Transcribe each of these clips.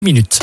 minutes.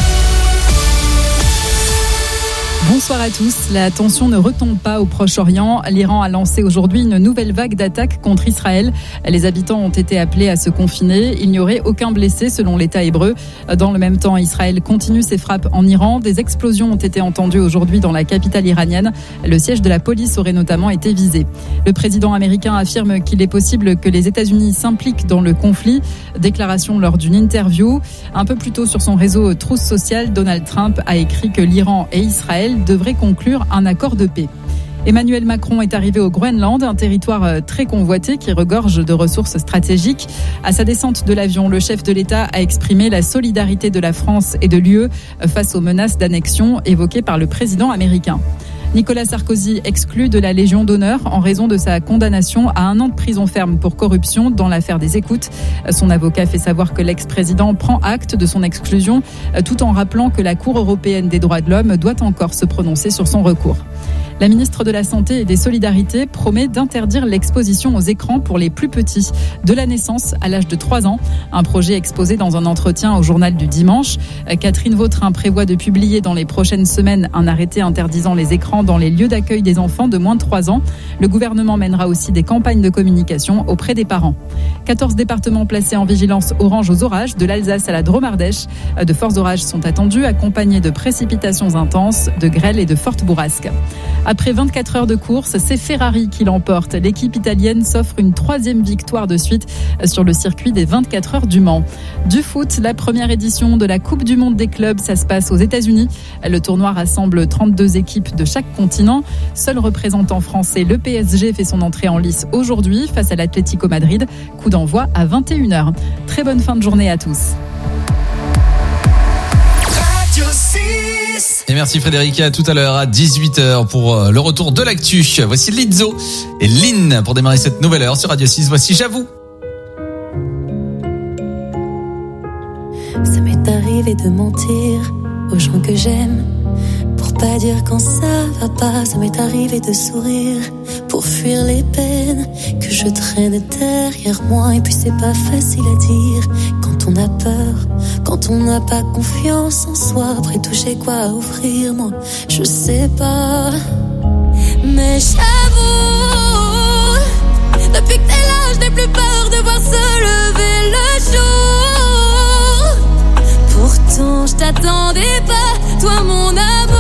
Bonsoir à tous. La tension ne retombe pas au Proche-Orient. L'Iran a lancé aujourd'hui une nouvelle vague d'attaques contre Israël. Les habitants ont été appelés à se confiner. Il n'y aurait aucun blessé selon l'État hébreu. Dans le même temps, Israël continue ses frappes en Iran. Des explosions ont été entendues aujourd'hui dans la capitale iranienne. Le siège de la police aurait notamment été visé. Le président américain affirme qu'il est possible que les États-Unis s'impliquent dans le conflit. Déclaration lors d'une interview. Un peu plus tôt sur son réseau Truth Social, Donald Trump a écrit que l'Iran et Israël devrait conclure un accord de paix. Emmanuel Macron est arrivé au Groenland, un territoire très convoité qui regorge de ressources stratégiques. À sa descente de l'avion, le chef de l'État a exprimé la solidarité de la France et de l'UE face aux menaces d'annexion évoquées par le président américain. Nicolas Sarkozy exclu de la Légion d'honneur en raison de sa condamnation à 1 an de prison ferme pour corruption dans l'affaire des écoutes. Son avocat fait savoir que l'ex-président prend acte de son exclusion tout en rappelant que la Cour européenne des droits de l'homme doit encore se prononcer sur son recours. La ministre de la Santé et des Solidarités promet d'interdire l'exposition aux écrans pour les plus petits, de la naissance à l'âge de 3 ans. Un projet exposé dans un entretien au journal du dimanche. Catherine Vautrin prévoit de publier dans les prochaines semaines un arrêté interdisant les écrans dans les lieux d'accueil des enfants de moins de 3 ans. Le gouvernement mènera aussi des campagnes de communication auprès des parents. 14 départements placés en vigilance orange aux orages, de l'Alsace à la Drôme-Ardèche. De forts orages sont attendus, accompagnés de précipitations intenses, de grêles et de fortes bourrasques. Après 24 heures de course, c'est Ferrari qui l'emporte. L'équipe italienne s'offre une 3e victoire de suite sur le circuit des 24 heures du Mans. Du foot, la première édition de la Coupe du Monde des clubs, ça se passe aux États-Unis. Le tournoi rassemble 32 équipes de chaque continent. Seul représentant français, le PSG, fait son entrée en lice aujourd'hui face à l'Atlético Madrid. Coup d'envoi à 21h. Très bonne fin de journée à tous. Et merci Frédéric, à tout à l'heure à 18h pour le retour de l'actu. Voici Lizzo et Lynn pour démarrer cette nouvelle heure sur Radio 6. Voici J'avoue. Ça m'est arrivé de mentir aux gens que j'aime pour pas dire quand ça va pas. Ça m'est arrivé de sourire pour fuir les peines que je traîne derrière moi. Et puis c'est pas facile à dire quand on a peur, quand on n'a pas confiance en soi. Après tout j'ai quoi à offrir, moi je sais pas. Mais j'avoue, depuis que t'es là je n'ai plus peur de voir se lever le jour. Pourtant je t'attendais pas, toi mon amour.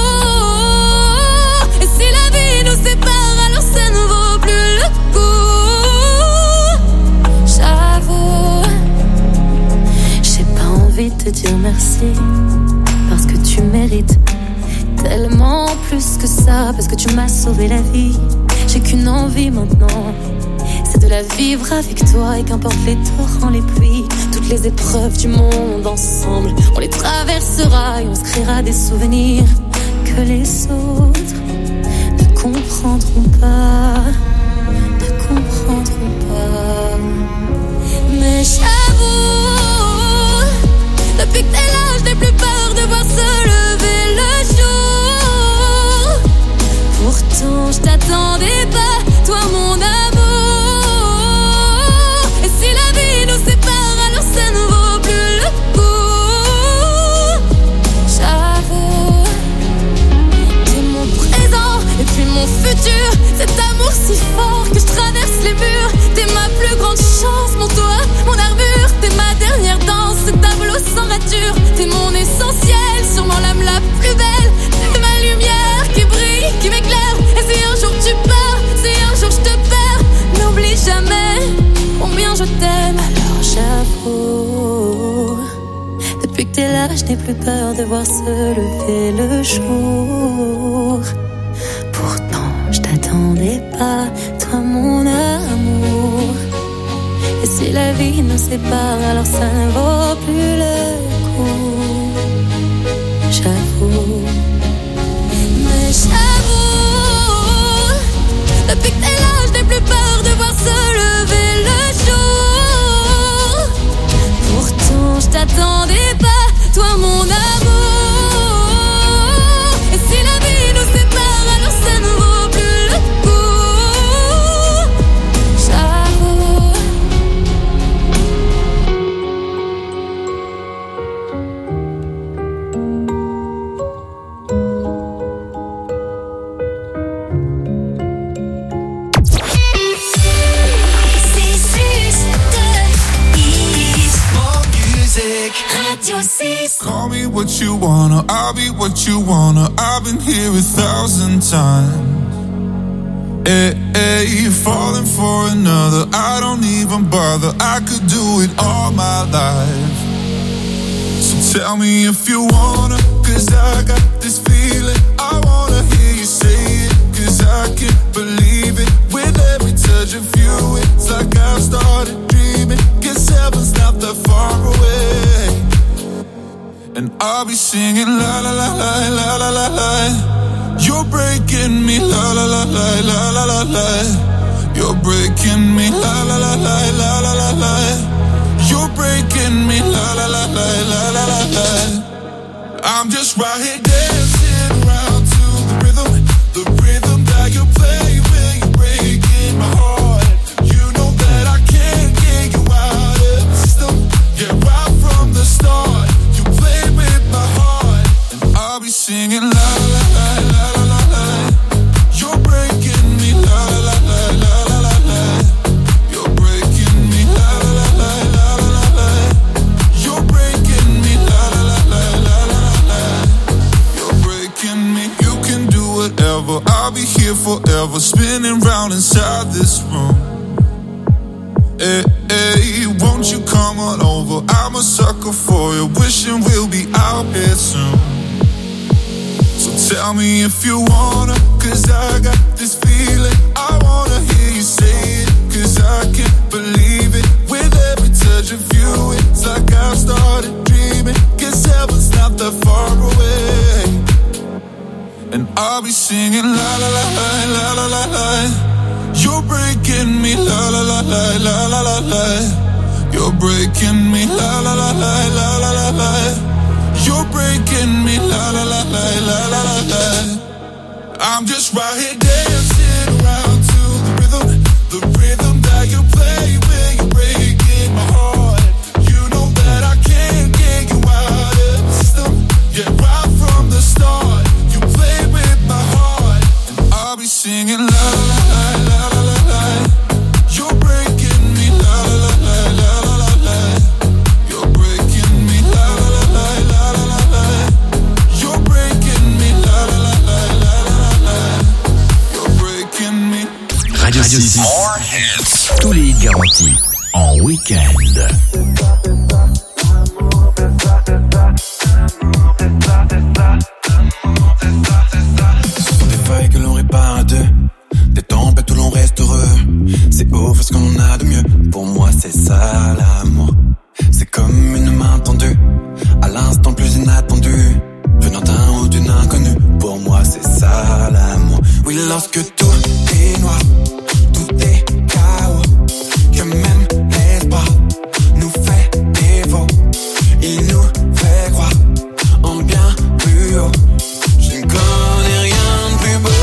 Et si la vie nous sépare, alors ça ne vaut plus le coup. J'avoue, j'ai pas envie de te dire merci, parce que tu mérites tellement plus que ça, parce que tu m'as sauvé la vie. J'ai qu'une envie maintenant, c'est de la vivre avec toi. Et qu'importe les torrents, les pluies, toutes les épreuves du monde ensemble, on les traversera et on se créera des souvenirs que les autres ne comprendront pas, ne comprendront pas. Mais j'avoue, depuis que t'es là je n'ai plus peur de voir se lever le jour. Pourtant je t'attendais pas, toi mon amour. Et si la vie nous sépare, alors ça ne vaut plus le coup. J'avoue, t'es mon présent et puis mon futur. Cet amour si fort que je traverse les murs. T'es ma plus grande chance, mon toit, mon armure. T'es ma dernière danse, ce tableau sans rature. T'es mon essentiel, sûrement l'âme la plus belle. T'es ma lumière qui brille, qui m'éclaire. Et si un jour tu pars, si un jour je te perds, n'oublie jamais combien je t'aime. Alors j'avoue, depuis que t'es là je n'ai plus peur de voir se lever le jour. Pourtant je t'attendais pas, toi mon amour. Et si la vie nous sépare, alors ça ne vaut plus le coup. J'avoue, mais j'avoue, depuis que t'es là je n'ai plus peur de voir se lever le jour. Pourtant je t'attendais pas, toi mon amour. Et si la vie nous sépare, alors ça ne vaut plus le coup. J'avoue. Call me what you wanna, I'll be what you wanna. I've been here 1,000 times. Hey, falling for another, I don't even bother. I could do it all my life. So tell me if you wanna, cause I got this feeling. I wanna hear you say it, cause I can't believe it. With every touch of you, it's like I've started dreaming. Guess heaven's not that far away. And I'll be singing la la la la la la la la. You're breaking me la la la la la la la la. You're breaking me la la la la la la la la. You're breaking me la la la la la la la la. I'm just right here dancing around to the rhythm that you play when you're breaking my heart. You know that I can't get you out of the system. Yeah, right from the start. I'll be singing la la la la la la la. You're breaking me la la la la la la la. You're breaking me la la la la la la la. You're breaking me la la la la la la la. You're breaking me. You can do whatever. I'll be here forever, spinning round inside this room. Hey, hey, won't you come on over? I'm a sucker for you, wishing we'll be out here soon. So tell me if you wanna, cause I got this feeling. I wanna hear you say it, cause I can't believe it. With every touch of you, it's like I've started dreaming. Guess heaven's not that far away. And I'll be singing la la la la la la la la. You're breaking me la la la la la la la la. You're breaking me la la la la la la la la. You're breaking me la la la la la la la la. I'm just right here dancing around to the rhythm that you play when you're breaking my heart. You know that I can't get you out of the system. Yeah, right from the start, you play with my heart. And I'll be singing la la la la la la la. You're breaking me la la la la la la la. You're breaking me la la la la la la la la. You're breaking me la la la la la la la la. You're breaking me. Radio 6. Tous les hits garantis en week-end. Des feuilles que l'on répare à deux, des tempêtes où l'on reste heureux. C'est beau, parce qu'on a de mieux. Pour moi, c'est ça l'amour. C'est comme une main tendue, à l'instant le plus inattendu, venant d'un ou d'une inconnue. Pour moi, c'est ça l'amour. Oui, lorsque tout est noir, tout est chaos, que même l'espoir nous fait défaut. Il nous fait croire en bien plus haut. Je ne connais rien de plus beau.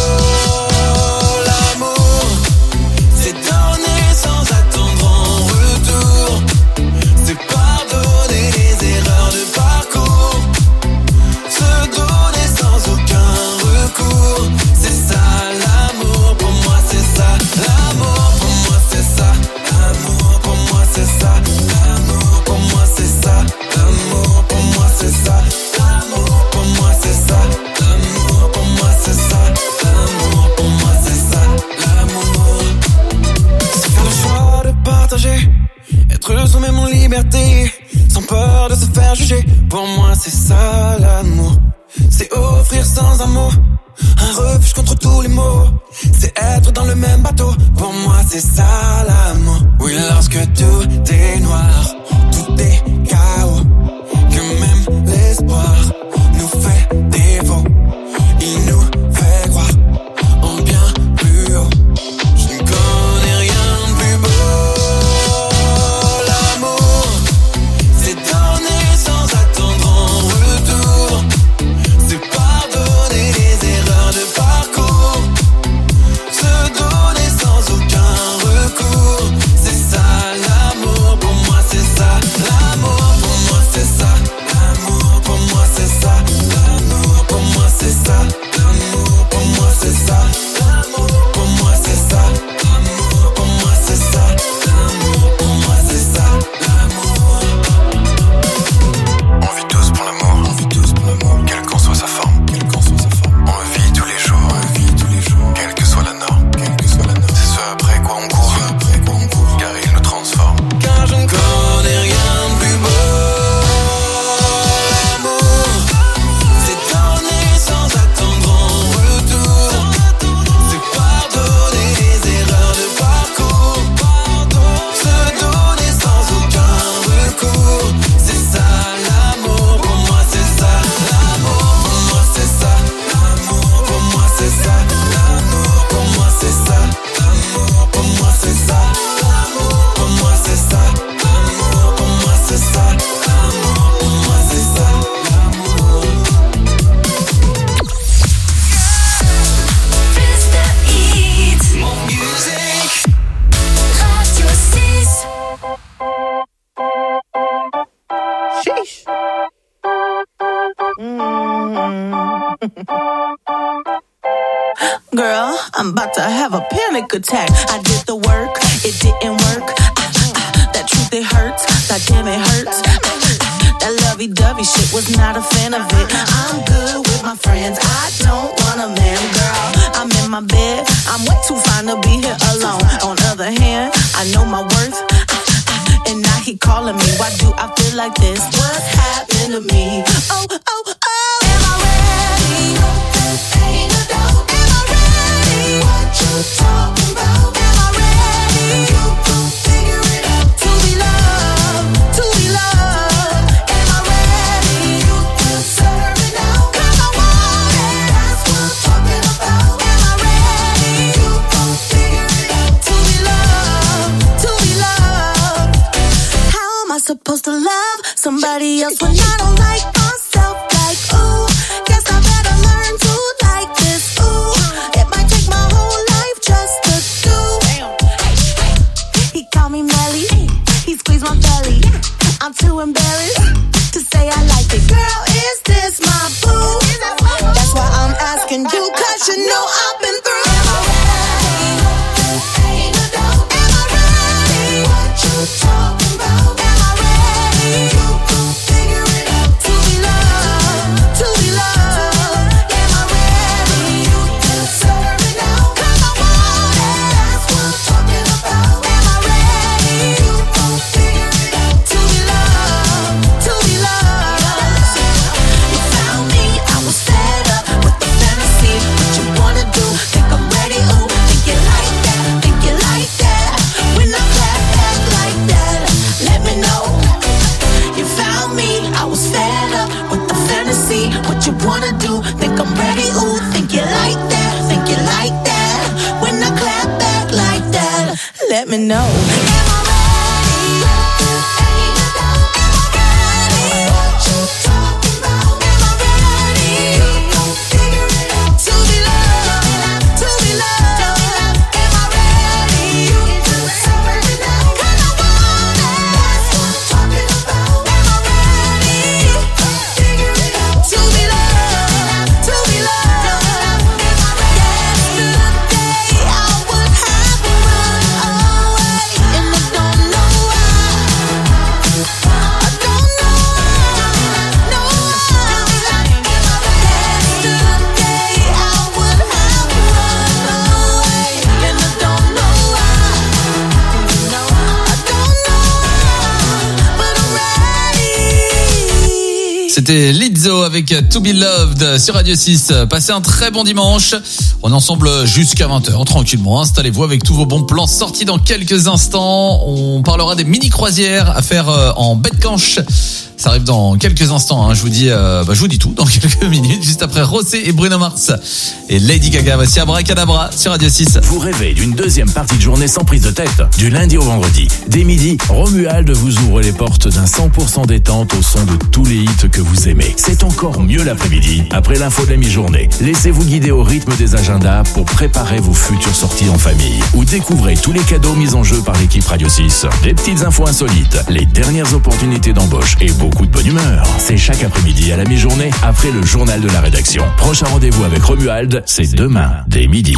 L'amour, c'est donner sans attendre en retour. C'est pardonner les erreurs de parcours. Se donner sans aucun recours. C'est ça l'amour, pour moi c'est ça. L'amour, pour moi c'est ça. L'amour, pour moi c'est ça. L'amour, pour moi c'est ça. L'amour, pour moi c'est ça. L'amour, pour moi c'est ça. L'amour, pour moi c'est ça. L'amour, pour moi c'est ça. L'amour, c'est faire le choix de partager, être soi-même en liberté, sans peur de se faire juger. Pour moi c'est ça l'amour. C'est offrir sans un mot un refuge contre tous les maux. C'est être dans le même bateau. Pour moi c'est ça l'amour. Oui, lorsque tout est noir, tout est chaos, que même l'espoir nous fait défaut. Il nous fait croire en bien plus haut. Je ne connais rien de plus beau. L'amour, c'est donner sans attendre en retour. C'est pardonner les erreurs de parcours. Se donner sans aucun recours. C'est ça l'amour, pour moi c'est ça. L'amour, pour moi c'est ça. L'amour, pour moi c'est ça. Girl, I'm about to have a panic attack. I did the work, it didn't work. That truth, it hurts. God damn, it hurts. That lovey-dovey shit, was not a fan of it. I'm good with my friends, I don't want a man, girl. I'm in my bed, I'm way too fine to be here alone. On the other hand, I know my worth. And now he calling me, why do I feel like this? What's happened to me? Oh, oh, oh. Am I ready? Ain't no doubt. Am I ready? What you talking about? Am I ready? You gon' figure it out. To be loved, to be loved. Am I ready? You deserve it now. 'Cause I want it. That's what I'm talking about. Am I ready? You gon' figure it out. To be loved, to be loved. How am I supposed to love somebody else when I don't like myself? Like, ooh, guess I better learn to like this. Ooh, it might take my whole life just to do. He called me Melly, he squeezed my belly. I'm too embarrassed to say I like it. Girl, is this my boo? That's why I'm asking you, 'cause you know I've been through. Am I ready? Ain't no doubt. Am I ready? What you talking about? Am I ready? You gon' figure it out. To be loved, to be loved. Am I ready? You deserve it now. 'Cause I want it. That's what I'm talking about. Am I ready? You gon' figure it out. To be loved, to be loved. You found me, I was fed up with the fantasy. What you wanna do? Think I'm ready? Ooh, think you like that? Think you like that? When I clap back like that, let me know. You found me, I was fed up with the fantasy. What you wanna do? Think I'm ready? Ooh, think you like that? Think you like that? When I clap back like that, let me know. Am I ready? Ain't no doubt. Am I ready? What you talking about? Am I ready? You gon' figure it out. To be loved, to be loved. Am I ready? You deserve it now. 'Cause I want it. That's what I'm talking about. Am I ready? You gon' figure it out. To be loved, to be loved. Am I ready? Yesterday I would have run away, and I don't know why. I don't know why. No why. Yesterday I would have run away, and I don't know why. I don't know why, but I'm ready. C'était Lizzo avec To Be Loved sur Radio 6. Passez un très bon dimanche. On est ensemble jusqu'à 20h, tranquillement. Installez-vous avec tous vos bons plans sortis dans quelques instants. On parlera des mini-croisières à faire en baie de Canche. Ça arrive dans quelques instants, hein. Je vous dis tout dans quelques minutes, juste après Rosé et Bruno Mars et Lady Gaga. Voici Abracadabra sur Radio 6. Vous rêvez d'une deuxième partie de journée sans prise de tête? Du lundi au vendredi, dès midi, Romuald vous ouvre les portes d'un 100% détente au son de tous les hits que vous aimez. C'est encore mieux l'après-midi. Après l'info de la mi-journée, laissez-vous guider au rythme des agendas pour préparer vos futures sorties en famille. Ou découvrez tous les cadeaux mis en jeu par l'équipe Radio 6. Des petites infos insolites, les dernières opportunités d'embauche et beaucoup de bonne humeur. C'est chaque après-midi à la mi-journée, après le journal de la rédaction. Prochain rendez-vous avec Romuald, c'est demain, dès midi.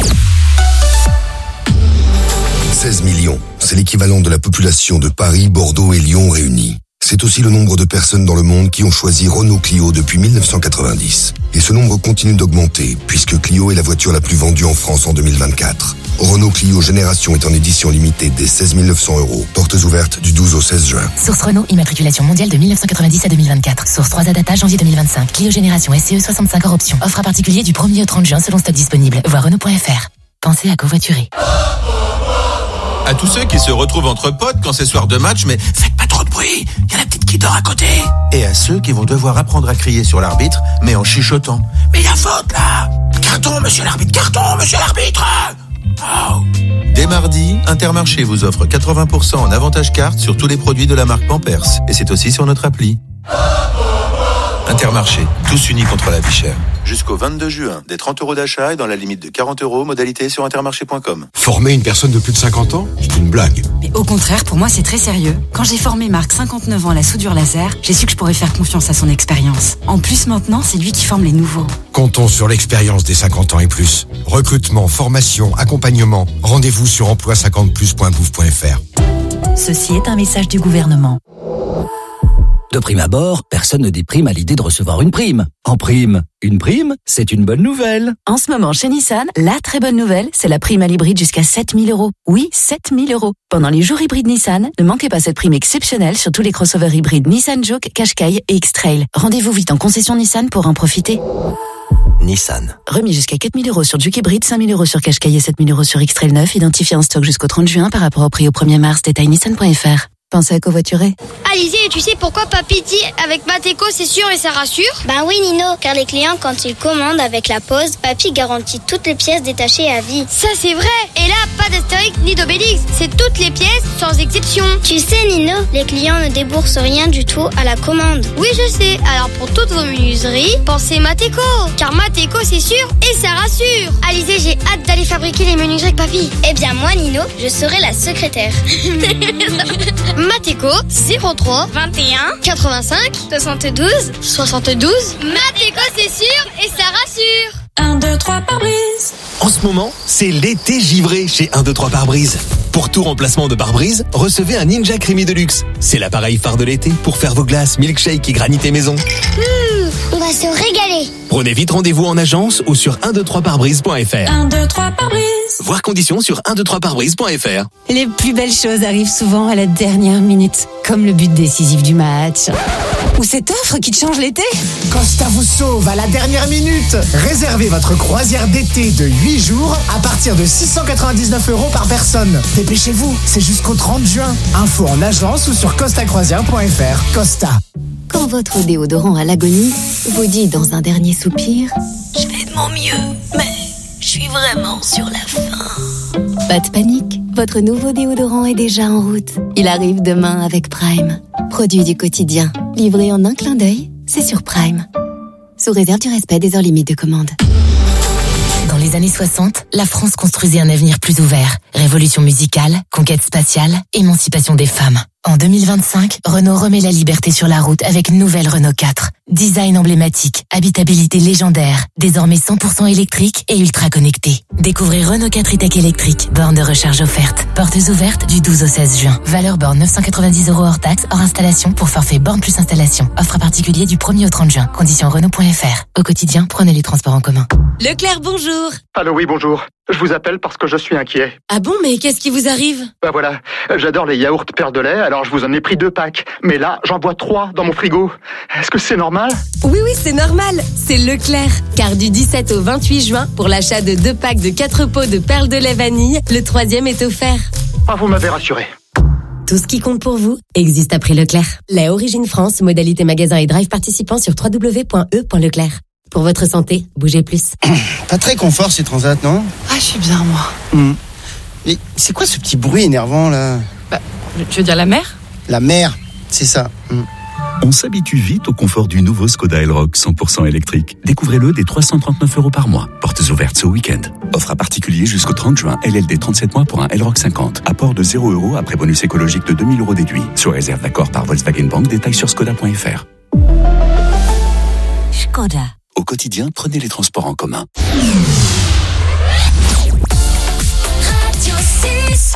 16 millions, c'est l'équivalent de la population de Paris, Bordeaux et Lyon réunis. C'est aussi le nombre de personnes dans le monde qui ont choisi Renault Clio depuis 1990. Et ce nombre continue d'augmenter, puisque Clio est la voiture la plus vendue en France en 2024. Renault Clio Génération est en édition limitée dès 16 900 €. Portes ouvertes du 12 au 16 juin. Source Renault, immatriculation mondiale de 1990 à 2024. Source 3A data janvier 2025. Clio Génération SCE 65 hors option. Offre à particulier du 1er au 30 juin selon stock disponible. Voir Renault.fr. Pensez à covoiturer. À tous ceux qui se retrouvent entre potes quand c'est soir de match, mais faites pas trop de bruit, il y a la petite qui dort à côté. Et à ceux qui vont devoir apprendre à crier sur l'arbitre, mais en chuchotant. Mais il y a faute là. Carton, monsieur l'arbitre, carton, monsieur l'arbitre. Oh. Dès mardi, Intermarché vous offre 80% en avantage carte sur tous les produits de la marque Pampers. Et c'est aussi sur notre appli. Intermarché, tous unis contre la vie chère. Jusqu'au 22 juin, des 30 € d'achat et dans la limite de 40 €, modalité sur intermarché.com. Former une personne de plus de 50 ans, c'est une blague. Mais au contraire, pour moi, c'est très sérieux. Quand j'ai formé Marc, 59 ans, à la soudure laser, j'ai su que je pourrais faire confiance à son expérience. En plus, maintenant, c'est lui qui forme les nouveaux. Comptons sur l'expérience des 50 ans et plus. Recrutement, formation, accompagnement. Rendez-vous sur emploi50plus.gouv.fr. Ceci est un message du gouvernement. De prime abord, personne ne déprime à l'idée de recevoir une prime. En prime, une prime, c'est une bonne nouvelle. En ce moment, chez Nissan, la très bonne nouvelle, c'est la prime à l'hybride jusqu'à 7 000 €. Oui, 7 000 €. Pendant les jours hybrides Nissan, ne manquez pas cette prime exceptionnelle sur tous les crossovers hybrides Nissan Juke, Qashqai et X-Trail. Rendez-vous vite en concession Nissan pour en profiter. Nissan. Remis jusqu'à 4 000 € sur Juke hybride, 5 000 € sur Qashqai et 7 000 € sur X-Trail 9, identifié en stock jusqu'au 30 juin par rapport au prix au 1er mars, détail nissan.fr. Pensez à covoiturer. Alizé, tu sais pourquoi papy dit avec Mateko c'est sûr et ça rassure? Ben oui Nino, car les clients quand ils commandent avec la pause, papy garantit toutes les pièces détachées à vie. Ça c'est vrai. Et là, pas d'Astérix ni d'Obélix, c'est toutes les pièces sans exception. Tu sais Nino, les clients ne déboursent rien du tout à la commande. Oui je sais, alors pour toutes vos menuiseries, pensez Mateko, car Mateko c'est sûr et ça rassure. Alizé, j'ai hâte d'aller fabriquer les menuiseries avec papy. Eh bien moi Nino, je serai la secrétaire. Mateko 03 21 85 72 72. Mateko c'est sûr et ça rassure. 1, 2, 3 pare-brise. En ce moment, c'est l'été givré chez 1, 2, 3 pare-brise. Pour tout remplacement de pare-brise, recevez un Ninja Creamy Deluxe. C'est l'appareil phare de l'été pour faire vos glaces, milkshake et granité maison. On va se régaler. Prenez vite rendez-vous en agence ou sur 123pare-brise.fr. 1, 2, 3 pare-brise. Voir conditions sur 123pare-brise.fr. Les plus belles choses arrivent souvent à la dernière minute, comme le but décisif du match. Ou cette offre qui te change l'été. Costa vous sauve à la dernière minute. Réservez votre croisière d'été de 8 jours à partir de 699 € par personne. Dépêchez-vous, c'est jusqu'au 30 juin. Info en agence ou sur costacroisière.fr. Costa. Quand votre déodorant à l'agonie vous dit dans un dernier soupir « Je fais de mon mieux, mais je suis vraiment sur la fin ». Pas de panique, votre nouveau déodorant est déjà en route. Il arrive demain avec Prime. Produit du quotidien, livré en un clin d'œil, c'est sur Prime. Sous réserve du respect des heures limites de commande. Dans les années 60, la France construisait un avenir plus ouvert. Révolution musicale, conquête spatiale, émancipation des femmes. En 2025, Renault remet la liberté sur la route avec nouvelle Renault 4. Design emblématique, habitabilité légendaire, désormais 100% électrique et ultra connecté. Découvrez Renault 4 e-Tech électrique, borne de recharge offerte. Portes ouvertes du 12 au 16 juin. Valeur borne 990 € hors taxe, hors installation pour forfait borne plus installation. Offre à particulier du 1er au 30 juin. Conditions Renault.fr. Au quotidien, prenez les transports en commun. Leclerc, bonjour. Allô, oui, bonjour. Je vous appelle parce que je suis inquiet. Ah bon, mais qu'est-ce qui vous arrive? Bah voilà, j'adore les yaourts perles de lait, alors je vous en ai pris 2 packs. Mais là, j'en bois 3 dans mon frigo. Est-ce que c'est normal? Oui, c'est normal. C'est Leclerc. Car du 17 au 28 juin, pour l'achat de 2 packs de 4 pots de perles de lait vanille, le 3e est offert. Ah, vous m'avez rassuré. Tout ce qui compte pour vous existe à prix Leclerc. Lait Origine France, modalité magasin et drive participant sur www.e.leclerc. Pour votre santé, bougez plus. Pas très confort ces transats, non? Ah, je suis bien, moi. Mais c'est quoi ce petit bruit énervant, là? Tu veux dire la mer? La mer, c'est ça. On s'habitue vite au confort du nouveau Skoda Elroq 100% électrique. Découvrez-le dès 339 € par mois. Portes ouvertes ce week-end. Offre à particulier jusqu'au 30 juin. LLD 37 mois pour un Elroq 50. Apport de 0 € après bonus écologique de 2000 € déduit. Sous réserve d'accord par Volkswagen Bank. Détails sur skoda.fr. Skoda. Au quotidien, prenez les transports en commun. Radio 6.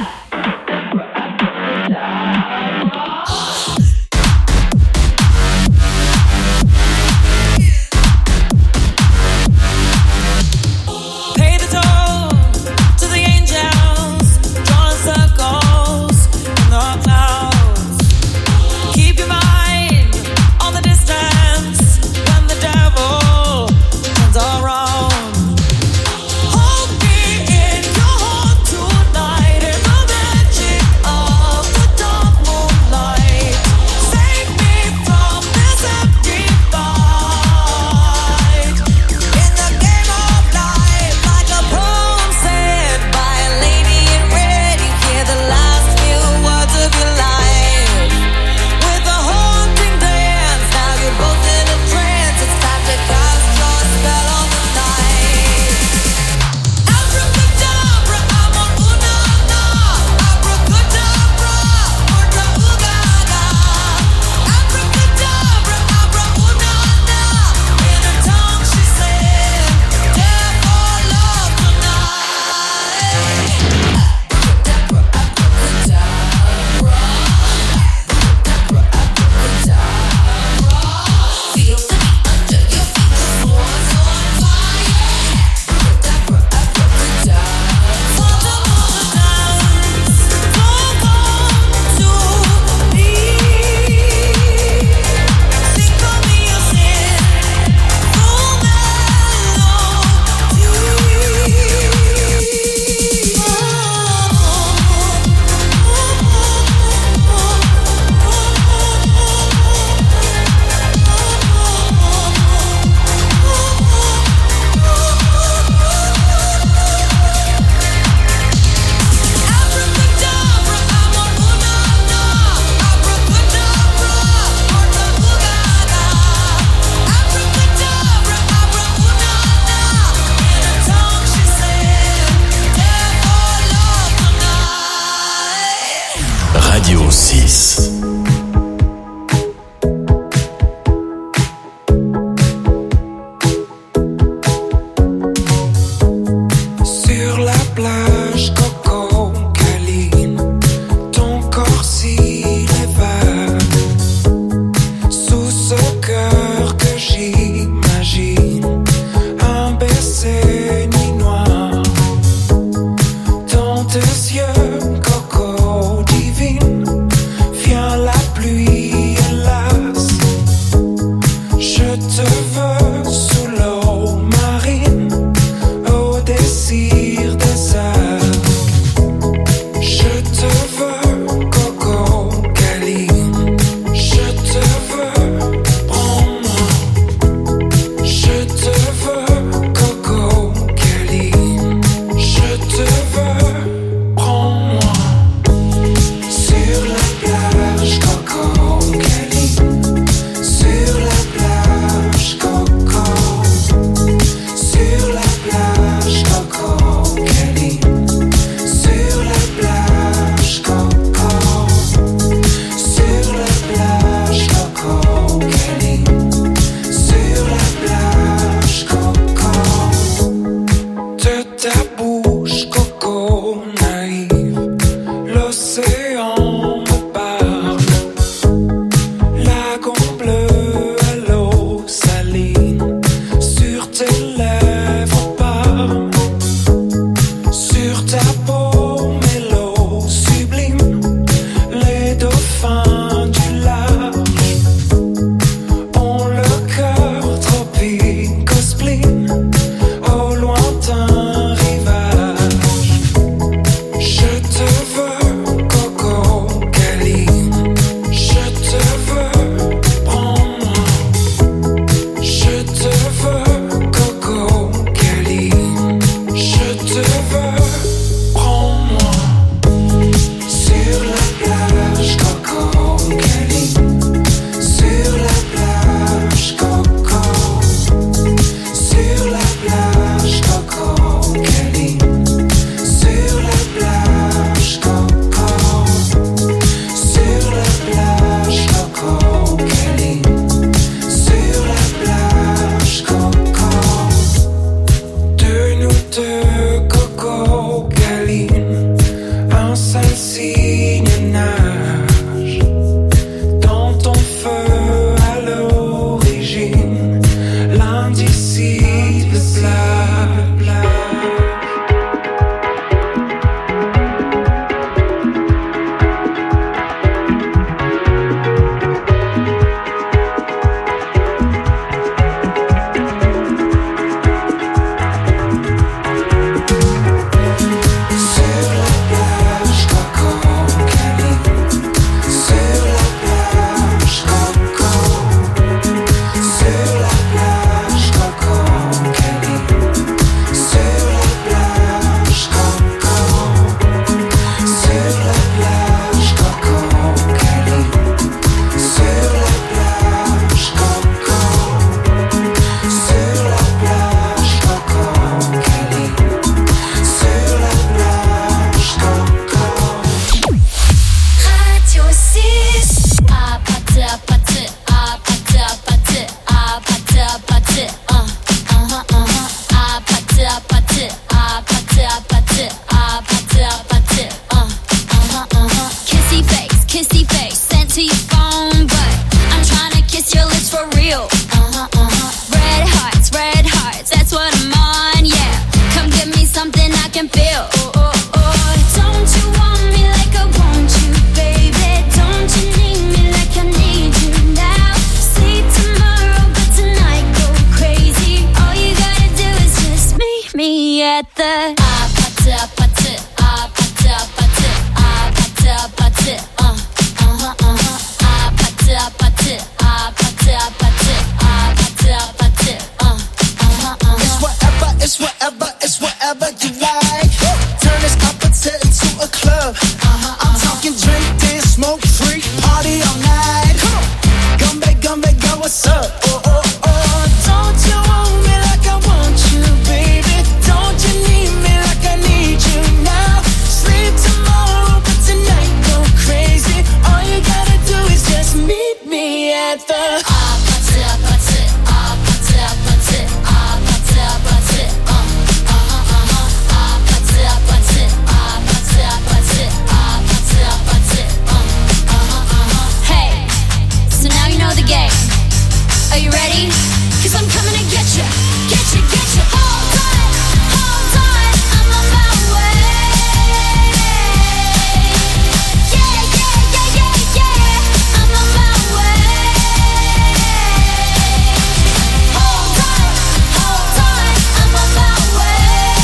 Pay the toll to the angels, drawing circles in the clouds. Keep your mind on the distance when the devil turns around. Hold me in your heart tonight in the at the party, party, party, party, party, party, party, party, party, It's whatever, it's whatever you like. Turn this opposite into a club. I'm talking drink, dance, smoke, freak, party all night. Come back, girl, what's up? Oh, oh, oh. Don't you want me like I want you, baby? Don't you need me like I need you now? Sleep tomorrow, but tonight go crazy. All you gotta do is just meet me at the Are you ready? 'Cause I'm coming to get you, get you, get you. Hold on, I'm on my way. Yeah, yeah, yeah, yeah, yeah, I'm on my way. Hold on, I'm on my way.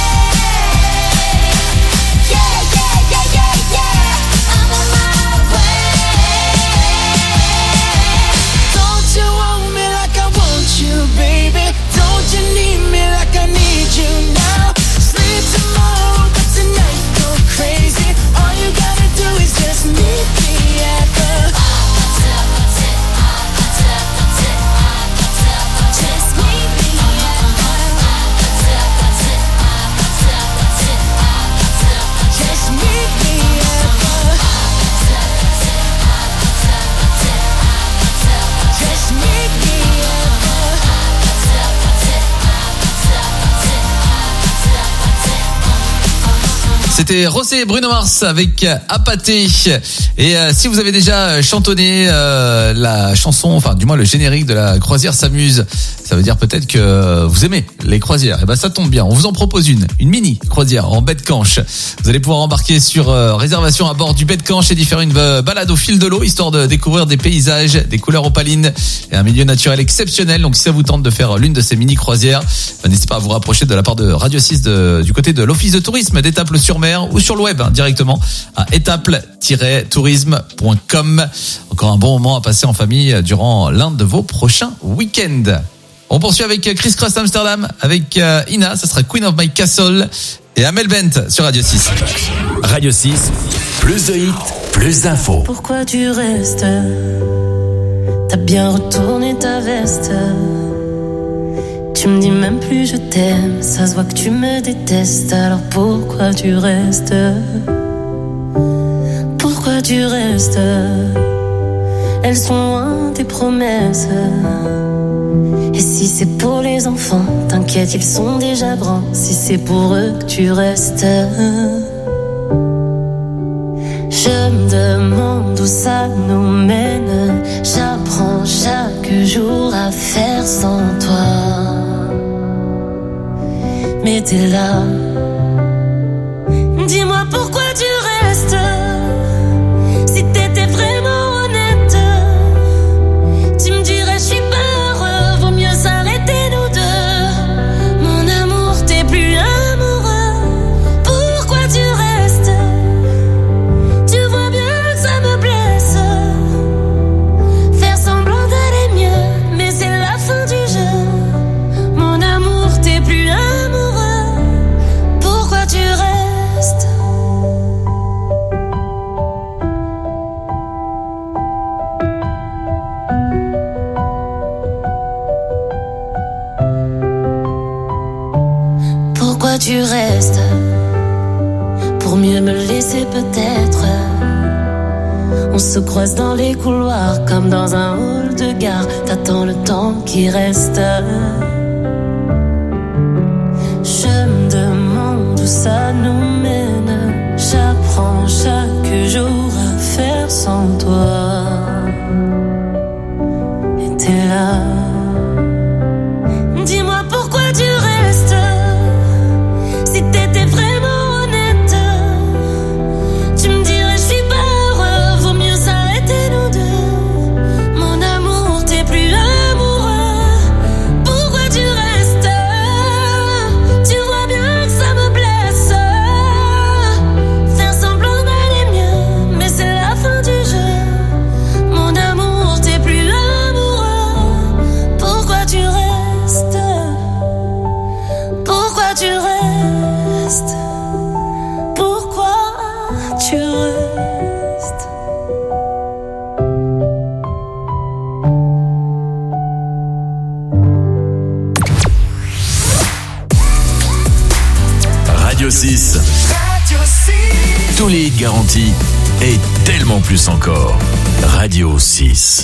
Yeah, yeah, yeah, yeah, yeah, I'm on my way. Don't you want me like I want you, baby? Don't you need me like I need you now? Sleep tomorrow, but tonight go crazy. All you gotta do is just meet me at the just meet me at just meet me at just meet me C'était Rosé et Bruno Mars avec Apathé. Et si vous avez déjà chantonné la chanson, enfin du moins le générique de la croisière s'amuse, ça veut dire peut-être que vous aimez les croisières. Et ben ça tombe bien, on vous en propose une mini croisière en baie de Canche. Vous allez pouvoir embarquer sur réservation à bord du baie de Canche et d'y faire une balade au fil de l'eau, histoire de découvrir des paysages, des couleurs opalines et un milieu naturel exceptionnel. Donc si ça vous tente de faire l'une de ces mini croisières, n'hésitez pas à vous rapprocher de la part de Radio 6 du côté de l'Office de tourisme d'Étaples-sur-Mer ou sur le web directement à étaples-tourisme.com. Encore un bon moment à passer en famille durant l'un de vos prochains week-ends. On poursuit avec Chris Cross Amsterdam, avec Ina, ça sera Queen of My Castle et Amel Bent sur Radio 6. Radio 6, plus de hits, plus d'infos. Pourquoi tu restes? T'as bien retourné ta veste. Tu me dis même plus je t'aime. Ça se voit que tu me détestes. Alors pourquoi tu restes? Pourquoi tu restes? Elles sont loin tes promesses. Et si c'est pour les enfants, t'inquiète, ils sont déjà grands. Si c'est pour eux que tu restes, je me demande où ça nous mène. J'apprends chaque jour à faire sans toi. Mais t'es là. Dis-moi pourquoi tu restes. Si t'étais vraiment honnête, tu me dirais je suis pas heureux. Vaut mieux s'arrêter nous deux. Mon amour, t'es plus amoureux. Pourquoi tu restes? Tu vois bien que ça me blesse. Faire semblant d'aller mieux, mais c'est la fin du jeu. Mon amour, t'es plus amoureux. Pourquoi tu restes? Pourquoi tu restes? Pour mieux me laisser peut-être. On se croise dans les couloirs comme dans un hall de gare. T'attends le temps qui reste. Je me demande où ça nous mène. J'apprends chaque jour à faire sans toi. Et t'es là. Dis-moi pourquoi tu restes. Si t'étais vraiment honnête, tu me dirais je suis pas heureux. Vaut mieux s'arrêter nous deux. Mon amour, t'es plus amoureux. Pourquoi tu restes? Tu vois bien que Radio 6. Tous les hits garantis et tellement plus encore. Radio 6.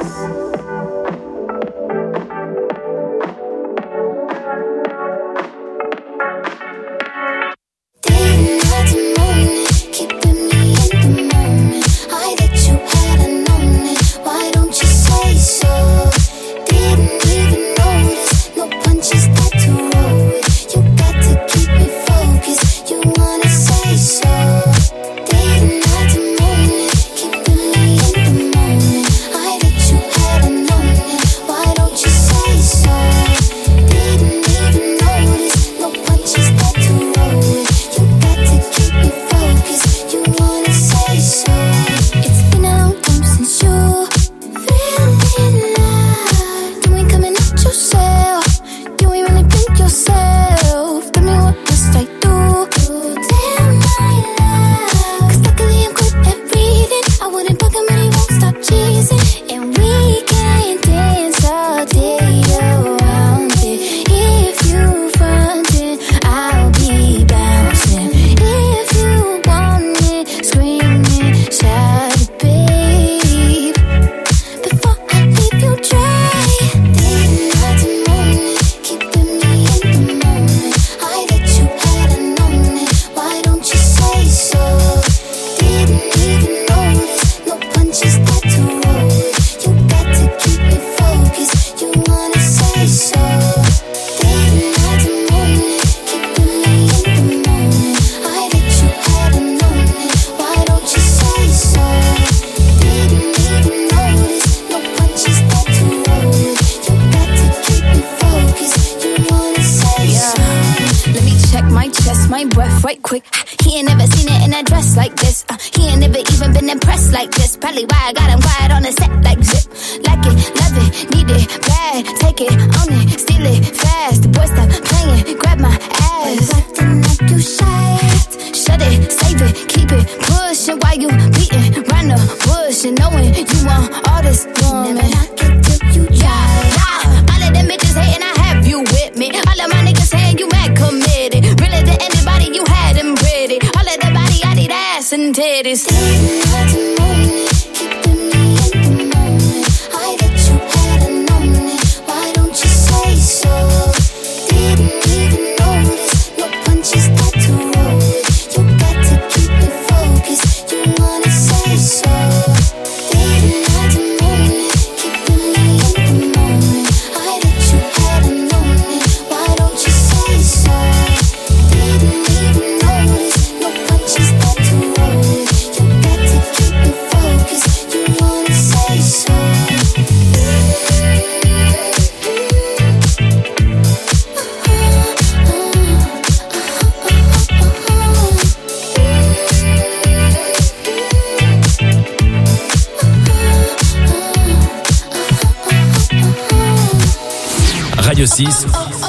Radio 6,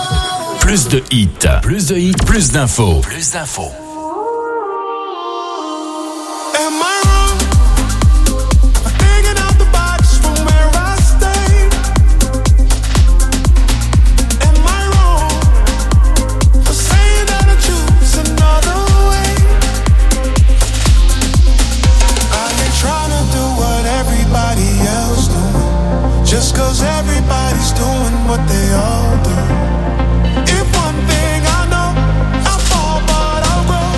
plus de hits, plus d'infos. Just 'cause everybody's doing what they all do. If one thing I know, I fall but I'll grow.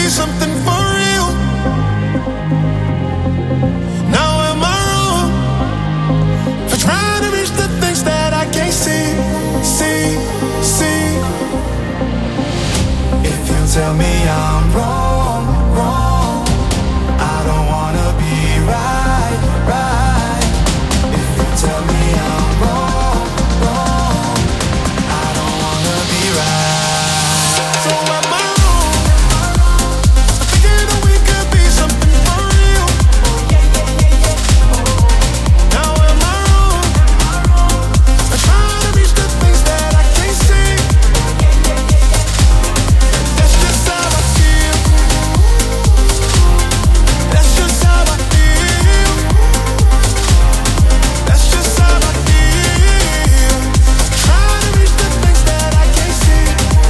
something for real. Now am I wrong for trying to reach the things that I can't see? If you tell me I'm wrong, I don't wanna be right. If you tell me I'm wrong, I don't wanna be right. So am I wrong? I'm thinking that we could be something for real. Now am I wrong? I'm trying to reach the things that I can't see. That's just how I feel. That's just how I feel. That's just how I feel. Trying to reach the things that I can't see.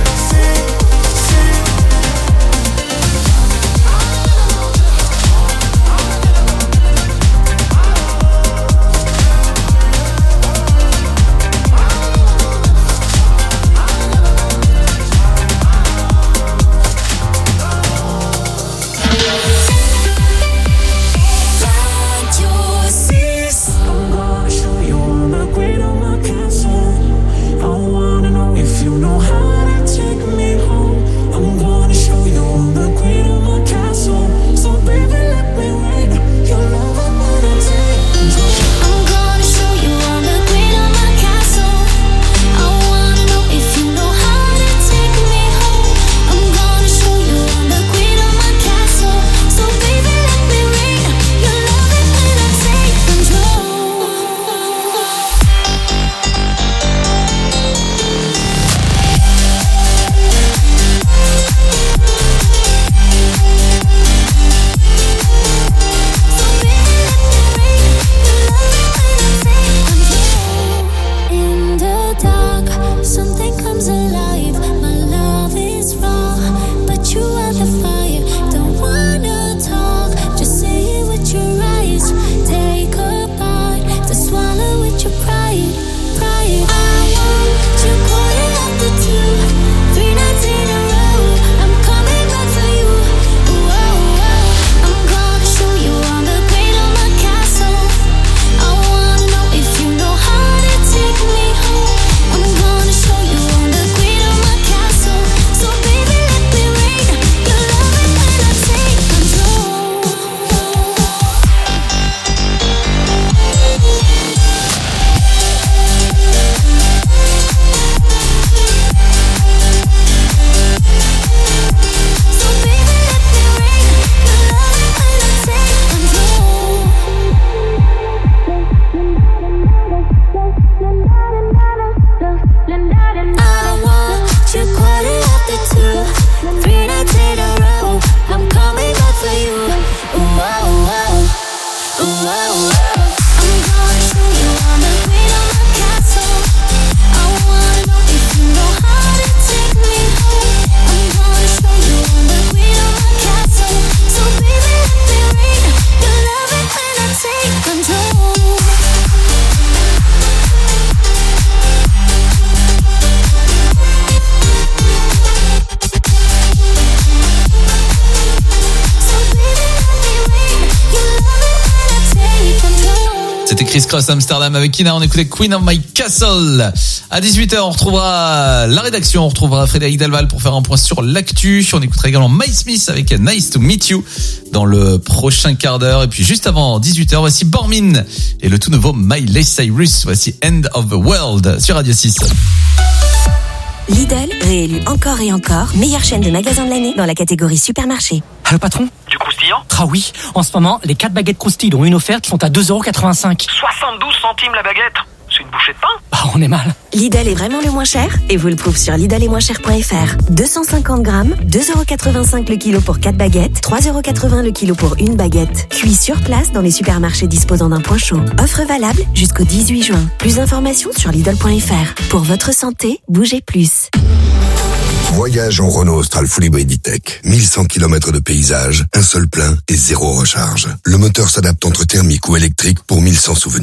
I'm gonna show you on the green of my castle. I wanna know if you know how to take me home. I'm gonna show you on the green of my castle. So baby, let me read your love. I'm gonna take control. I'm gonna show you on the green of my castle. I wanna know if you know how to take me home. I'm gonna show you on the green of my castle. So baby, let me read your love and when I take control. In the dark, something comes alive. My love is raw, but you are the fire. Don't wanna talk, just say it with your eyes. Take a bite to swallow with your pride. I want you calling after 2, 3 nights in a row. I'm coming back for you. I'm gonna show you on the green of my castle. I wanna know if you know how to take me home. I'm gonna show you on the green of my castle. So baby, let me read your love and when I take control. So baby, let me read your love and when I take control. I want you calling after 2, 3 nights in a row. I'm coming back for you. I'm gonna show you on the green of my castle. I wanna know if you know how to take me home. I'm gonna show you on the green of my castle. So baby, let me read your love and when I take control. C'était Chris Cross Amsterdam avec Kina. On écoutait Queen of My Castle. À 18h, on retrouvera la rédaction. On retrouvera Frédéric Delval pour faire un point sur l'actu. On écoutera également Mike Smith avec Nice to Meet You dans le prochain quart d'heure. Et puis juste avant 18h, voici Bormin et le tout nouveau Miley Cyrus. Voici End of the World sur Radio 6. Lidl, réélu encore et encore, meilleure chaîne de magasins de l'année dans la catégorie supermarché. Allô patron? Du croustillant? Ah oui, en ce moment, les 4 baguettes croustilles dont une offerte sont à 2,85 €. 72 centimes la baguette. C'est une bouchée de pain? Bah on est mal. Lidl est vraiment le moins cher et vous le prouve sur lidletmoinschers.fr. 250 grammes, 2,85 € le kilo pour 4 baguettes, 3,80 € le kilo pour une baguette. Cuit sur place dans les supermarchés disposant d'un point chaud. Offre valable jusqu'au 18 juin. Plus d'informations sur lidl.fr. Pour votre santé, bougez plus. Voyage en Renault Austral Full Hybrid E-Tech. 1100 km de paysage, un seul plein et 0 recharge. Le moteur s'adapte entre thermique ou électrique pour 1100 souvenirs.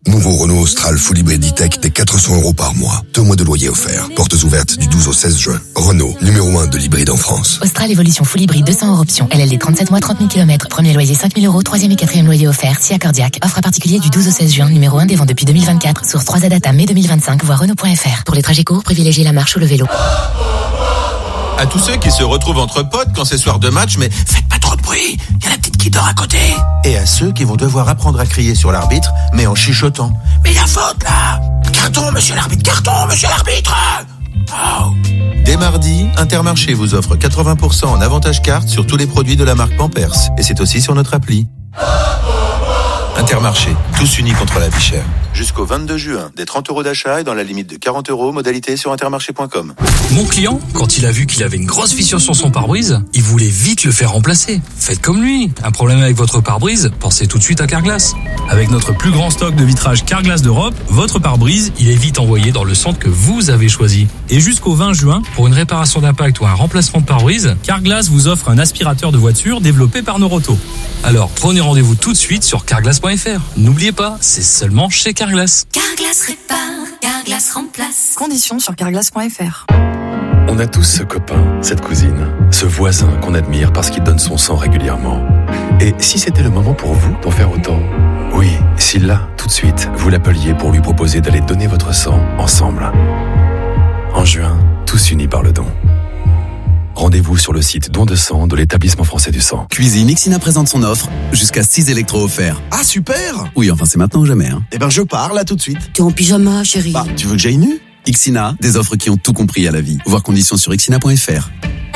Nouveau Renault Austral Full Hybrid E-Tech dès 400 € par mois. 2 mois de loyer offerts. Portes ouvertes du 12 au 16 juin. Renault, numéro 1 de l'hybride en France. Austral Evolution Full Hybrid 200 € option. LLD 37 mois, 30 000 km. Premier loyer 5 000 €. Troisième et quatrième loyer offert. SIA Cardiac. Offre à particulier du 12 au 16 juin. Numéro 1 des ventes depuis 2024. Source 3 Adata mai 2025. Voir Renault.fr. Pour les trajets courts, privilégiez la marche ou le vélo. À tous ceux qui se retrouvent entre potes quand c'est soir de match, mais faites pas trop de bruit, il y a la petite qui dort à côté. Et à ceux qui vont devoir apprendre à crier sur l'arbitre, mais en chuchotant. Mais il y a faute là. Carton, monsieur l'arbitre, carton, monsieur l'arbitre. Oh. Dès mardi, Intermarché vous offre 80% en avantage carte sur tous les produits de la marque Pampers. Et c'est aussi sur notre appli. Intermarché, tous unis contre la vie chère. Jusqu'au 22 juin, des 30 € d'achat et dans la limite de 40 €, modalité sur intermarché.com. Mon client, quand il a vu qu'il avait une grosse fissure sur son pare-brise, il voulait vite le faire remplacer. Faites comme lui. Un problème avec votre pare-brise, pensez tout de suite à Carglass. Avec notre plus grand stock de vitrage Carglass d'Europe, votre pare-brise, il est vite envoyé dans le centre que vous avez choisi. Et jusqu'au 20 juin, pour une réparation d'impact ou un remplacement de pare-brise, Carglass vous offre un aspirateur de voiture développé par Noroto. Alors prenez rendez-vous tout de suite sur carglass.fr. N'oubliez pas, c'est seulement chez Carglass. Carglass répare, Carglass remplace. Conditions sur carglass.fr. On a tous ce copain, cette cousine, ce voisin qu'on admire parce qu'il donne son sang régulièrement. Et si c'était le moment pour vous d'en faire autant ? Oui, si là, tout de suite, vous l'appeliez pour lui proposer d'aller donner votre sang ensemble. En juin, tous unis par le don. Rendez-vous sur le site Don de sang de l'Établissement français du sang. Cuisine, Ixina présente son offre, jusqu'à 6 électros offerts. Ah super! Oui, enfin c'est maintenant ou jamais. Hein. Eh ben je pars là tout de suite. T'es en pyjama, chérie. Bah, tu veux que j'aille nu? Ixina, des offres qui ont tout compris à la vie. Voir conditions sur ixina.fr.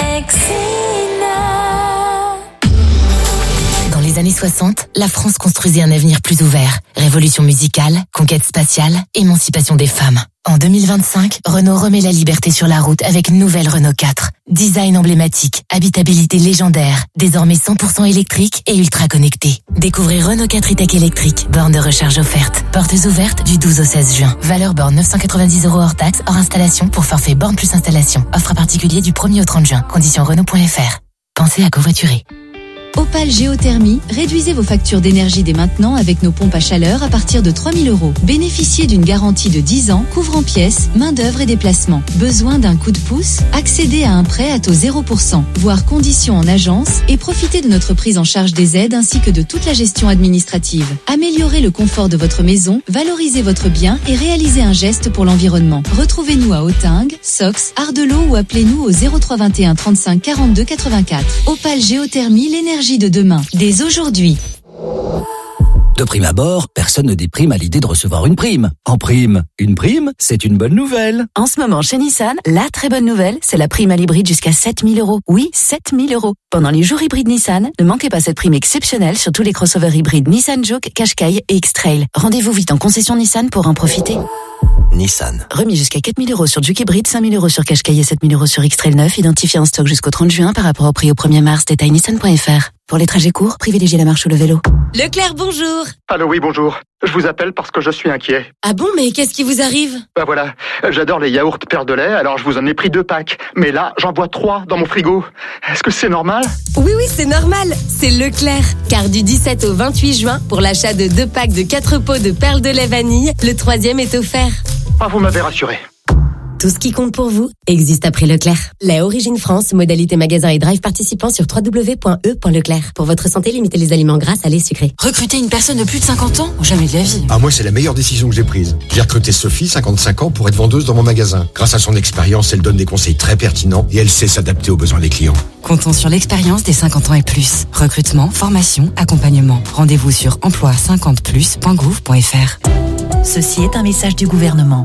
Dans les années 60, la France construisait un avenir plus ouvert. Révolution musicale, conquête spatiale, émancipation des femmes. En 2025, Renault remet la liberté sur la route avec une nouvelle Renault 4. Design emblématique, habitabilité légendaire, désormais 100% électrique et ultra connecté. Découvrez Renault 4 e-Tech électrique, borne de recharge offerte. Portes ouvertes du 12 au 16 juin. Valeur borne 990 € hors taxe, hors installation pour forfait borne plus installation. Offre à particulier du 1er au 30 juin. Conditions Renault.fr. Pensez à covoiturer. Opale Géothermie, réduisez vos factures d'énergie dès maintenant avec nos pompes à chaleur à partir de 3 000 €. Bénéficiez d'une garantie de 10 ans, couvrant pièces, main d'œuvre et déplacement. Besoin d'un coup de pouce? Accédez à un prêt à taux 0%, voire conditions en agence, et profitez de notre prise en charge des aides ainsi que de toute la gestion administrative. Améliorez le confort de votre maison, valorisez votre bien et réalisez un geste pour l'environnement. Retrouvez-nous à Authingue, Sox, Ardelot ou appelez-nous au 03 21 35 42 84. Opale Géothermie, l'énergie de demain, dès aujourd'hui. De prime abord, personne ne déprime à l'idée de recevoir une prime. En prime, une prime, c'est une bonne nouvelle. En ce moment, chez Nissan, la très bonne nouvelle, c'est la prime à l'hybride jusqu'à 7 000 €. Oui, 7 000 €. Pendant les jours hybrides Nissan, ne manquez pas cette prime exceptionnelle sur tous les crossovers hybrides Nissan Juke, Qashqai et X-Trail. Rendez-vous vite en concession Nissan pour en profiter. Nissan. Remis jusqu'à 4 000 € sur Juke hybride, 5 000 € sur Qashqai et 7 000 € sur X-Trail 9, identifié en stock jusqu'au 30 juin par rapport au prix au 1er mars, détail nissan.fr. Pour les trajets courts, privilégiez la marche ou le vélo. Leclerc, bonjour. Allô, oui, bonjour. Je vous appelle parce que je suis inquiet. Ah bon, mais qu'est-ce qui vous arrive? Bah voilà, j'adore les yaourts Père de lait, alors je vous en ai pris 2 packs. Mais là, j'en bois 3 dans mon frigo. Est-ce que c'est normal? Oui, c'est normal. C'est Leclerc. Car du 17 au 28 juin, pour l'achat de 2 packs de 4 pots de perles de lait vanille, le 3e est offert. Ah, vous m'avez rassuré. Tout ce qui compte pour vous existe après Leclerc. Lait Origine France, modalité magasin et drive participant sur www.e.leclerc. Pour votre santé, limitez les aliments gras, salés, sucrés. Recruter une personne de plus de 50 ans? Jamais de la vie. Ah, moi, c'est la meilleure décision que j'ai prise. J'ai recruté Sophie, 55 ans, pour être vendeuse dans mon magasin. Grâce à son expérience, elle donne des conseils très pertinents et elle sait s'adapter aux besoins des clients. Comptons sur l'expérience des 50 ans et plus. Recrutement, formation, accompagnement. Rendez-vous sur emploi50plus.gouv.fr. Ceci est un message du gouvernement.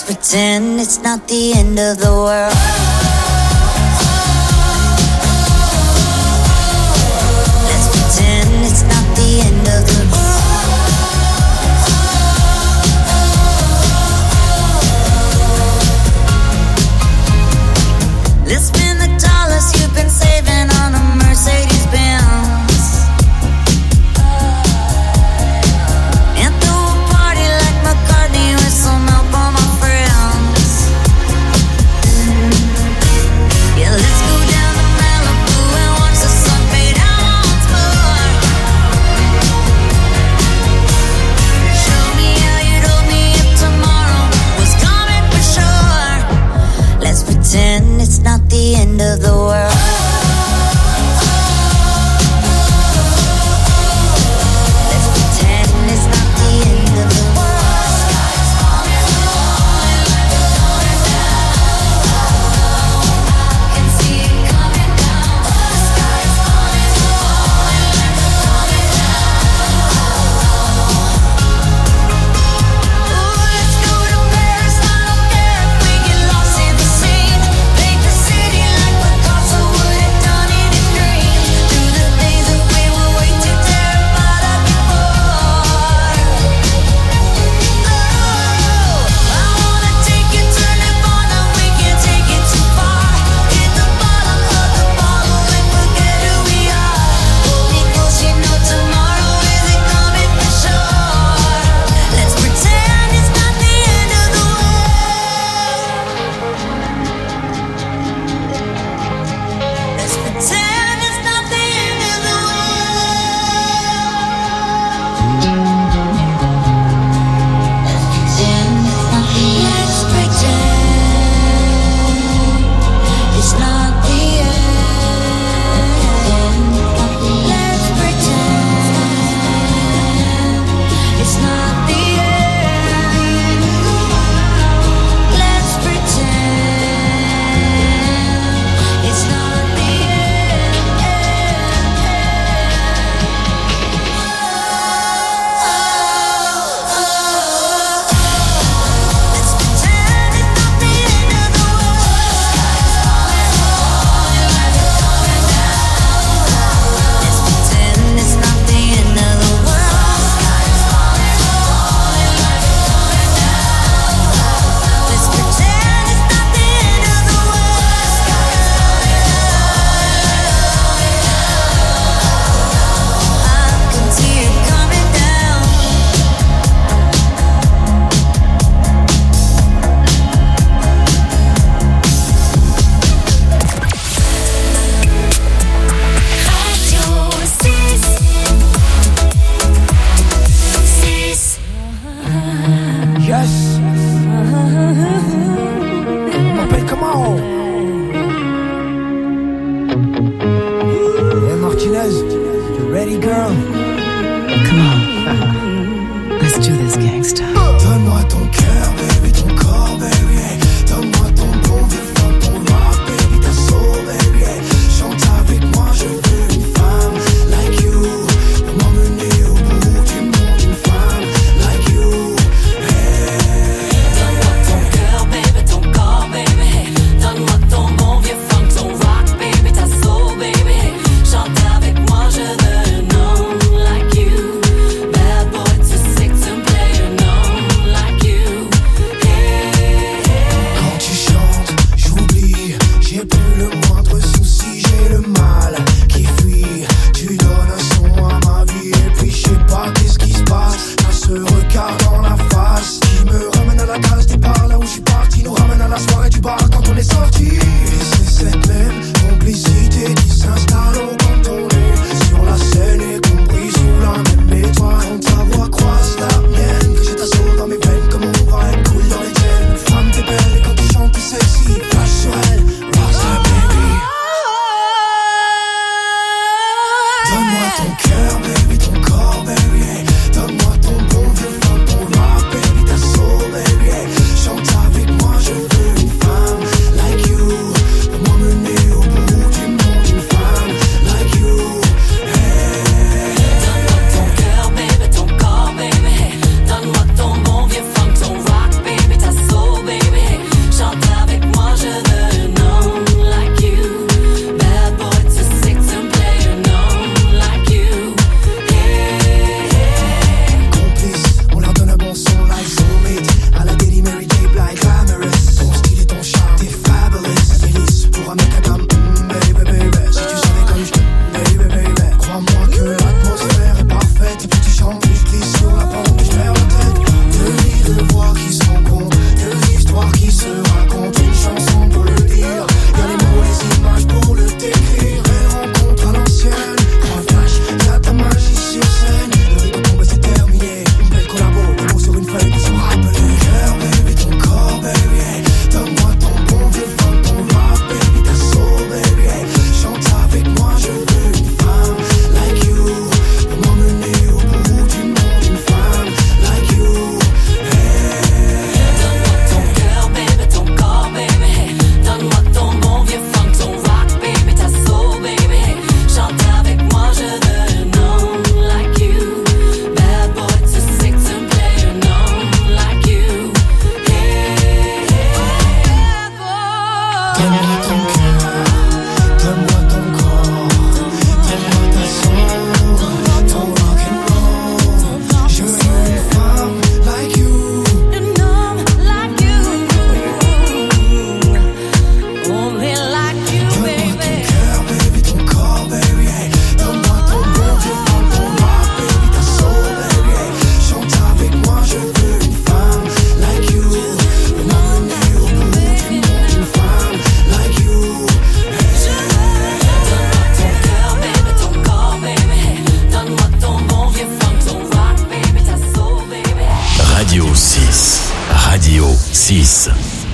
pretend it's not the end of the world. Let's pretend it's not the end of the world. Let's spend the dollars you've been saving on a Mercedes-Benz and throw a party like McCartney with some help on my friends. Yeah, let's go down to Malibu and watch the sun fade out once more. Show me how you told me if tomorrow was coming for sure. Let's pretend it's not the end of the world. Let's pretend it's not the end of the world. Sky's falling low and like it's going down. I can see it coming down. The sky's falling low and like it's going down. Ooh, let's go to Paris. I don't care if we get lost in the scene. Paint the city like Picasso would have done in his dream. Do the things that we were way too terrified of before. Oh, I wanna take you to Nirvana. We can't take it too far. Hit the bottom of the bottle and forget who we are. Hold me close, you know tomorrow isn't coming for sure. Let's pretend it's not the end of the world. Let's pretend it's not the end of the Let's pretend it's not the end. Let's pretend it's not the end. Let's pretend it's not the Yes. Appelle comment? Hey Martinez, you ready, girl? Come on. Let's do this, gangsta. Donne-moi ton cœur, baby, ton corps, baby. Hey. Donne-moi ton bon vieux funk, ton rock, baby, ta soul, baby. Hey. Chante avec moi, je veux une femme like you. Pour m'emmener au bout du monde, une femme like you. Donne-moi ton cœur, baby, ton corps, baby. Donne-moi ton bon vieux funk, ton rock, baby, ta soul, baby. Chante avec moi, je veux un homme like you. Donne-moi ton cœur, donne-moi ton corps, donne-moi ta soul, ton rock and roll. Je veux une femme like you, An homme like you, only like you, baby. donne-moi ton cœur, baby, ton corps, baby, hey. Donne-moi ton bon vieux femme, ton rock, baby, ta soul, baby, hey. Chante avec moi, je veux une femme like you. M'emmener au bout du monde, une femme like you, hey. Donne-moi ton cœur, baby, ton corps, baby. Donne-moi ton bon vieux funk, ton rock, baby, ta soul, baby. Radio 6. Radio 6.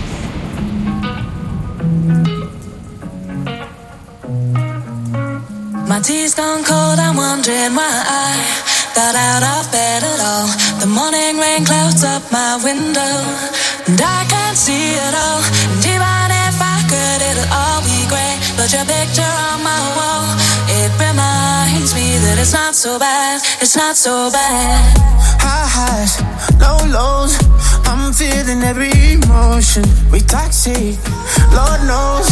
My tea's gone cold, I'm wondering why I got out of bed at all. The morning rain clouds up my window, and I can't see it all. And even if I could, it'll all be grey. But your picture on my wall, it reminds me that it's not so bad, it's not so bad. High highs, low lows, I'm feeling every emotion. We toxic, Lord knows.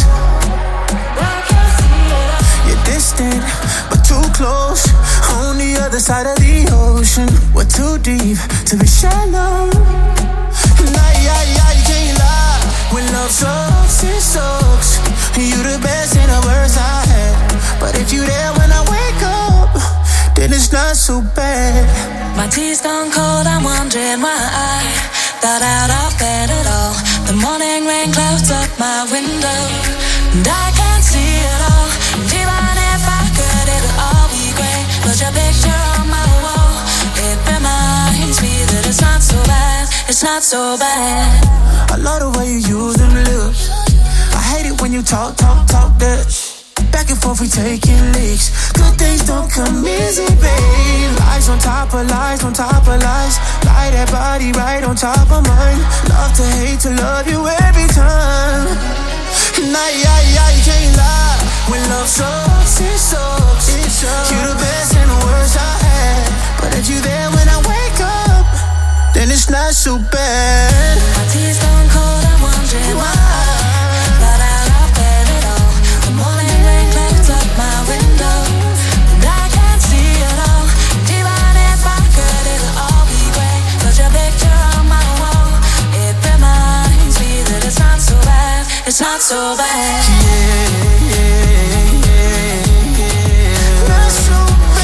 You're distant, but too close. On the other side of the ocean, we're too deep to be shallow. Nah, you can't lie. When love sucks, it sucks. You the best and the worst I had. But if you there when I wake up, then it's not so bad. My tea's gone cold, I'm wondering why I got out of bed at all. The morning rain clouds up my window, and I can't see it all. And even if I could, it'll all be great. But your picture on my wall, it reminds me that it's not so bad, it's not so bad. I love the way you use them lips. I hate it when you talk that. Back and forth we taking leaks. Good things don't come easy, babe. Lies on top of lies, on top of lies. Lie that body right on top of mine. Love to hate to love you every time. Nah, you can't lie. When love sucks, it sucks. You the best and the worst I had. But if you there when I wake up, then it's not so bad. My tea's gone cold, I'm wondering why I got out of bed at all. The morning rain clouds up my window, and I can't see it all. And even if I could, it'll all be great. But your picture on my wall, it reminds me that it's not so bad, it's not so bad. Not so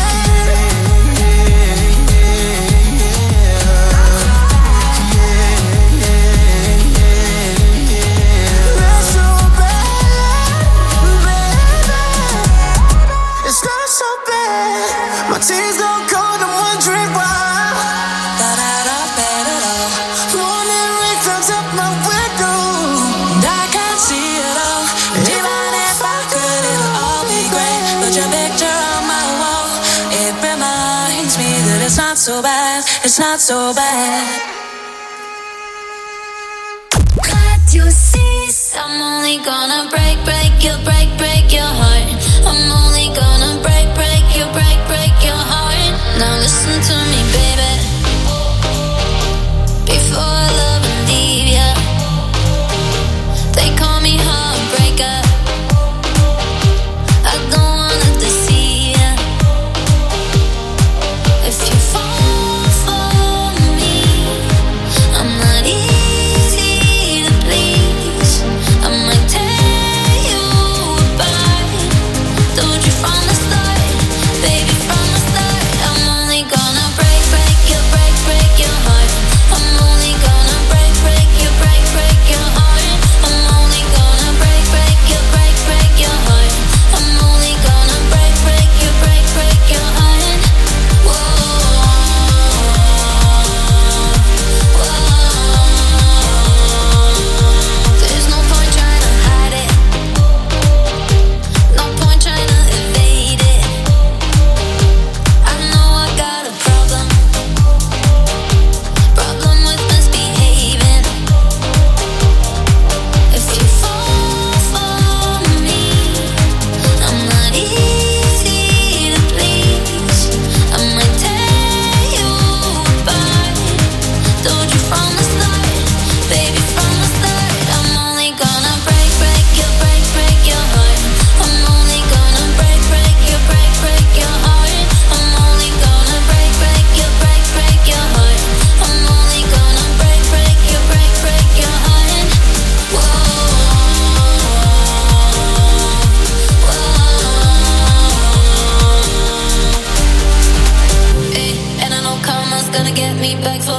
it's not so bad. My tea's gone cold, I'm wondering why. Got out of bed at all. Morning rain clouds up my window, and I can't see it all. And even if I could, it'll all be great. But your picture on my wall, it reminds me that it's not so bad, it's not so bad. Radio 6. I'm only gonna break your heart. I'm only gonna break your heart. Now listen to me, baby. Before I love and leave ya, they call me heartbreaker. I don't wanna deceive ya. If you fall for me, I'm not easy to please. I might tear you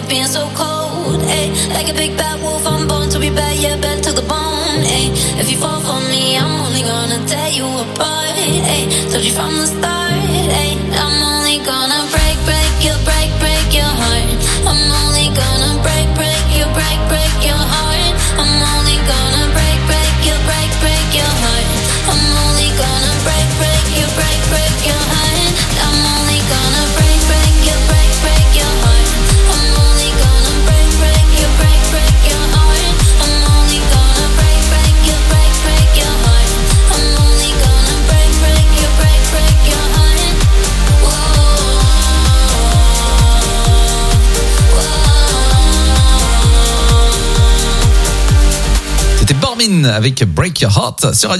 being so cold, ayy. Like a big bad wolf, I'm born to be bad, yeah, bad to the bone, ayy. If you fall for me, I'm only gonna tear you apart, ayy. Told you from the start, ayy. I'm only gonna break your heart. I'm only gonna break your heart. I'm only gonna break your heart. I'm only gonna break your heart. I'm only gonna break your heart. I'm only gonna break your heart. I'm only gonna break your heart. I'm only gonna break your heart. C'était Bormin avec Break Your Heart sur Radio